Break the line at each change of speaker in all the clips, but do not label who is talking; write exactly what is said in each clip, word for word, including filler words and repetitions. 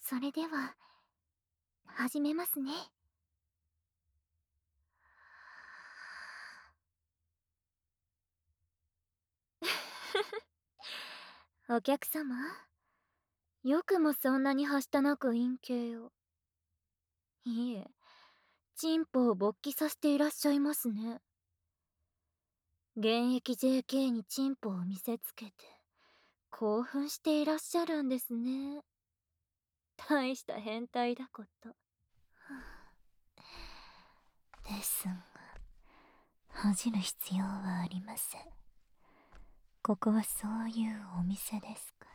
それでは、始めますね。お客様、よくもそんなにはしたなく陰茎を。いえ、チンポを勃起させていらっしゃいますね。現役 ジェーケー にチンポを見せつけて、興奮していらっしゃるんですね。大した変態だこと。ですが、恥じる必要はありません。ここはそういうお店ですから。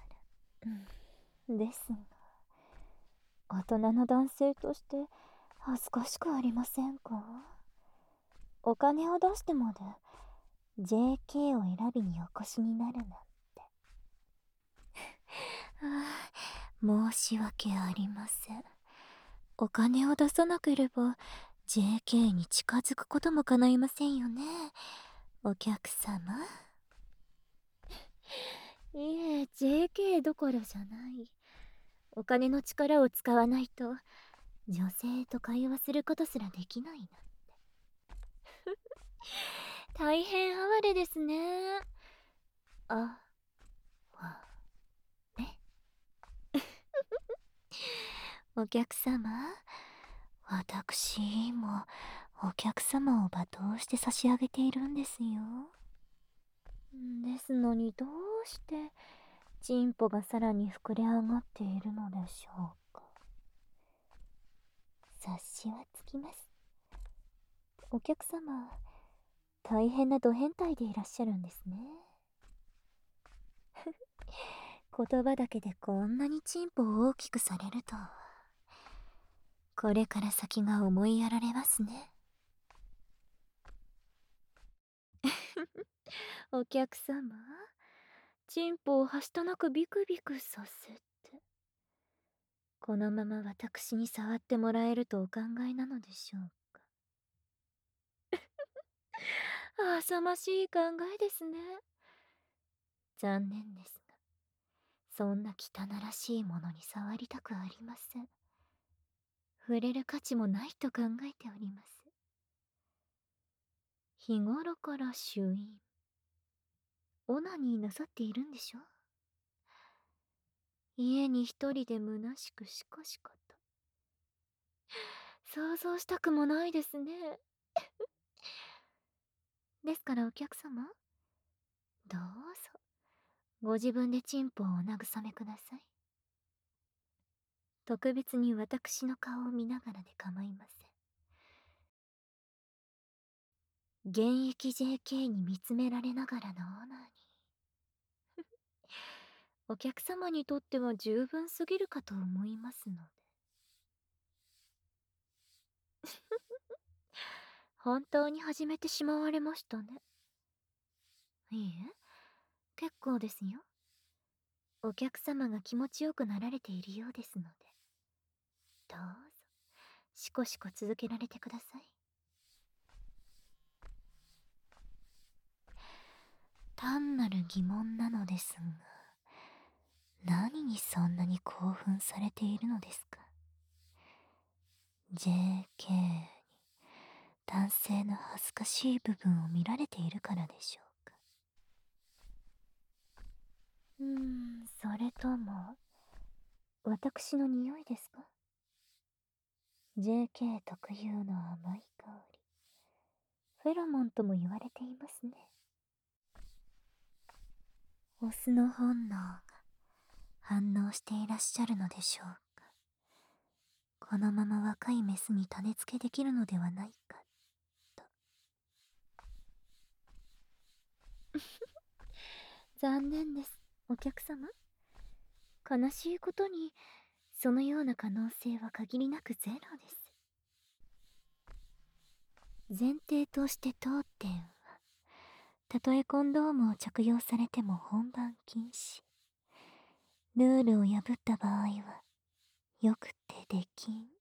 うん、ですが、大人の男性として恥ずかしくありませんか？お金を出してまで ジェーケー を選びにお越しになるなんて。ああ、申し訳ありません。お金を出さなければ ジェーケー に近づくことも叶いませんよね、お客様。いえ、ジェーケー どころじゃない。お金の力を使わないと女性と会話することすらできないなんて。大変哀れですね。あ、わ、ね。お客様、私今お客様を罵倒して差し上げているんですよ。ですのにどうしてチンポがさらに膨れ上がっているのでしょうか。察しはつきます。お客様、大変なド変態でいらっしゃるんですね。言葉だけでこんなにチンポを大きくされるとは。これから先が思いやられますね。お客様、チンポをはしたなくビクビクさせて、このまま私に触ってもらえるとお考えなのでしょうか。浅ましい考えですね。残念ですが、そんな汚らしいものに触りたくありません。触れる価値もないと考えております。日頃から主因、オナニーなさっているんでしょ？家に一人で虚しくしこしこと。想像したくもないですね。ですからお客様、どうぞ、ご自分でチンポをお慰めください。特別に私の顔を見ながらで構いません。現役 ジェーケー に見つめられながらのオナニー。お客様にとっては十分すぎるかと思いますので。本当に始めてしまわれましたね。いいえ、結構ですよ。お客様が気持ちよくなられているようですので。どうぞ、しこしこ続けられてください。単なる疑問なのですが、何にそんなに興奮されているのですか？ ジェーケー に男性の恥ずかしい部分を見られているからでしょうか。うーん、それとも私の匂いですか？ ジェーケー 特有の甘い香り、フェロモンとも言われていますね。オスの本能が反応していらっしゃるのでしょうか。このまま若いメスに種付けできるのではないかと。残念です、お客様。悲しいことに、そのような可能性は限りなくゼロです。前提として当店は、たとえコンドームを着用されても本番禁止。ルールを破った場合は、よくてできん。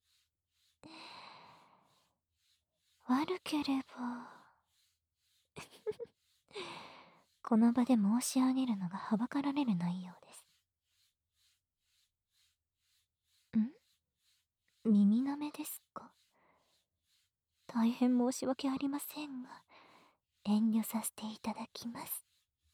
悪ければこの場で申し上げるのがはばかられる内容です。ん？ めですか？大変申し訳ありませんが、遠慮させていただきます。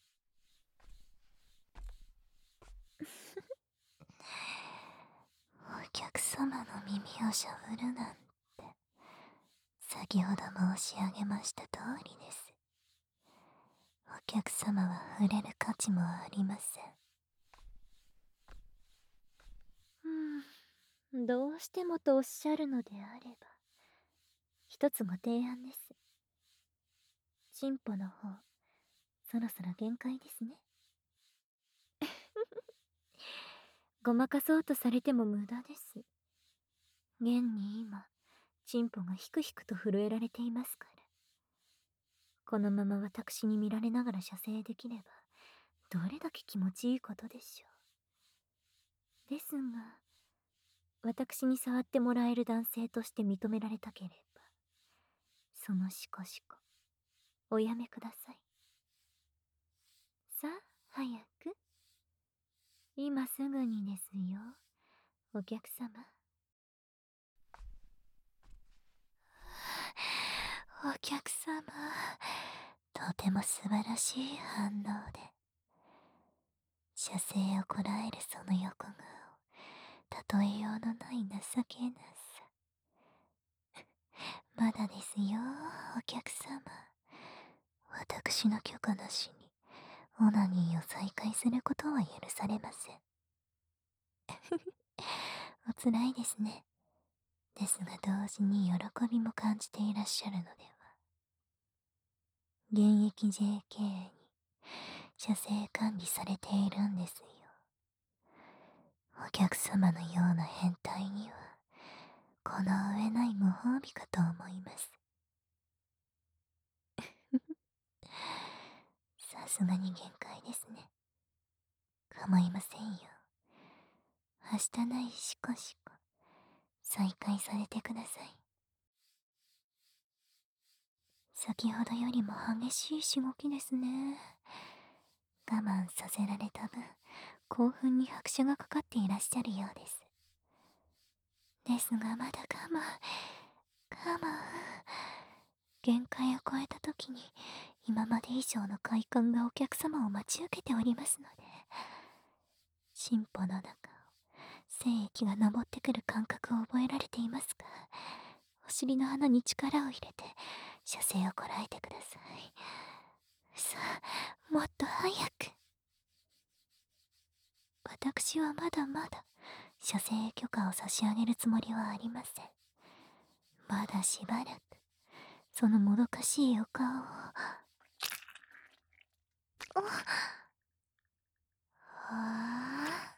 お客様の耳をしゃぶるなんて、先ほど申し上げました通りです。お客様は触れる価値もありません。うーん、どうしてもとおっしゃるのであれば、一つご提案です。チンポの方、そろそろ限界ですね。ごまかそうとされても無駄です。現に今、チンポがひくひくと震えられていますから。このまま私に見られながら射精できれば、どれだけ気持ちいいことでしょう。ですが、私に触ってもらえる男性として認められたければ、そのしこしこ、おやめください。さあ、早く。今すぐにですよ、お客様。お客様、とても素晴らしい反応で、射精をこらえるその横顔、例えようのない情けなさ。まだですよ、お客様。私の許可なしに、オナニーを再開することは許されません。おつらいですね。ですが同時に喜びも感じていらっしゃるのでは。現役 ジェーケー に射精管理されているんですよ。お客様のような変態には、この上ないご褒美かと思います。さすがに限界ですね。構いませんよ。はしたないしこしこ、再開されてください。先ほどよりも激しいしごきですね。我慢させられた分、興奮に拍車がかかっていらっしゃるようです。ですがまだ我慢、我慢。限界を超えた時に、今まで以上の快感がお客様を待ち受けておりますので、進歩の中を、精液が昇ってくる感覚を覚えられていますか？お尻の穴に力を入れて、射精をこらえてください。さあ、もっと早く。私はまだまだ、射精許可を差し上げるつもりはありません。まだしばらく、そのもどかしいお顔を。ああ。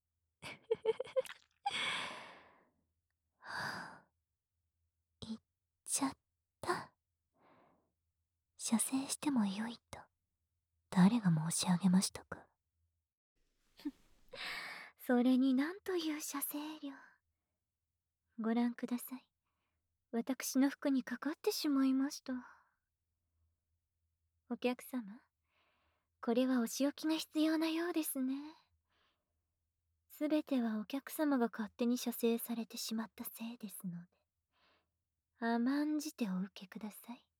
言っちゃった。射精してもよいと、誰が申し上げましたか？それになんという射精量。ご覧ください。私の服にかかってしまいました。お客様、これはお仕置きが必要なようですね。すべてはお客様が勝手に射精されてしまったせいですので、甘んじてお受けください。